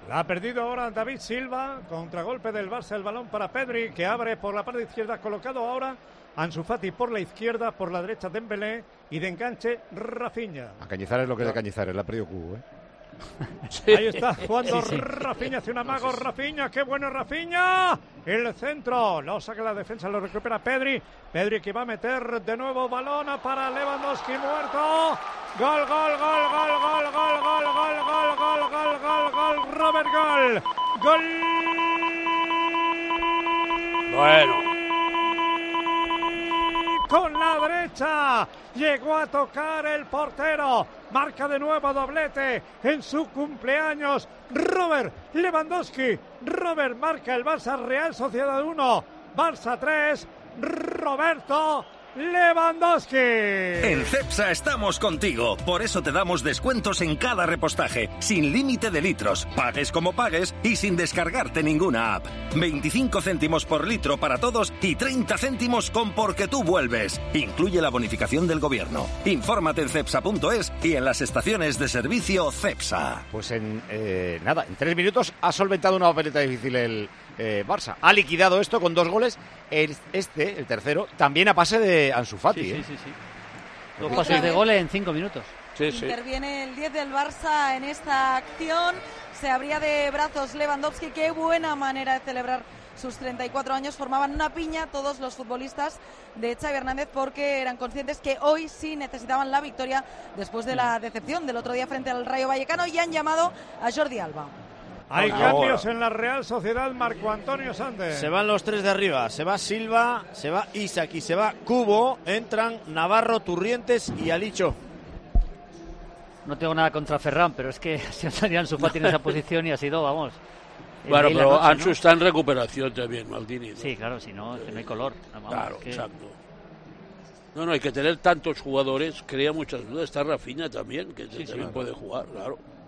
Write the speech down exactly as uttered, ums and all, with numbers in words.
La ha perdido ahora David Silva, contragolpe del Barça, el balón para Pedri, que abre por la parte izquierda, colocado ahora Ansu Fati por la izquierda, por la derecha Dembélé y de enganche Rafinha. A Cañizares lo que es de Cañizares, la ha perdido Cubo, ¿eh? Sí. Ahí está jugando sí, sí. Rafinha, hace un amago, Rafinha, qué bueno Rafinha, el centro, lo saca la defensa, lo recupera Pedri, Pedri que va a meter de nuevo balón para Lewandowski, muerto, gol, gol, gol, gol, gol, gol, gol, gol, gol, gol, gol, gol, gol, Robert, gol, gol. Bueno. Con la derecha llegó a tocar el portero, marca de nuevo doblete en su cumpleaños Robert Lewandowski. Robert marca el Barça, Real Sociedad uno, Barça tres, Roberto Lewandowski. En Cepsa estamos contigo, por eso te damos descuentos en cada repostaje, sin límite de litros, pagues como pagues y sin descargarte ninguna app. veinticinco céntimos por litro para todos y treinta céntimos con Porque tú vuelves. Incluye la bonificación del gobierno. Infórmate en cepsa punto es y en las estaciones de servicio Cepsa. Pues en eh, nada, en tres minutos ha solventado una papeleta difícil el eh, Barça. Ha liquidado esto con dos goles. El, este, el tercero, también a pase de Ansu Fati. Sí, ¿eh? sí, sí, sí. Dos pases de gol en cinco minutos. Sí, sí. Interviene el diez del Barça en esta acción. Se abría de brazos Lewandowski. Qué buena manera de celebrar sus treinta y cuatro años. Formaban una piña todos los futbolistas de Xavi Hernández porque eran conscientes que hoy sí necesitaban la victoria después de la decepción del otro día frente al Rayo Vallecano y han llamado a Jordi Alba. Hay Ahora. cambios en la Real Sociedad, Marco Antonio Sandes. Se van los tres de arriba, se va Silva, se va Isaac y se va Cubo, entran Navarro, Turrientes y Alicho. No tengo nada contra Ferran, pero es que se ha salido Ansu Fati en esa posición y ha sido, vamos... Bueno, el de pero la noche, Ansu ¿no? está en recuperación también, Maldini, ¿no? Sí, claro, si no, es que no hay color. Vamos, Claro, es que... exacto. No, no, hay que tener tantos jugadores, crea muchas dudas. Está Rafinha también, que Sí, sí, también claro. puede jugar, claro.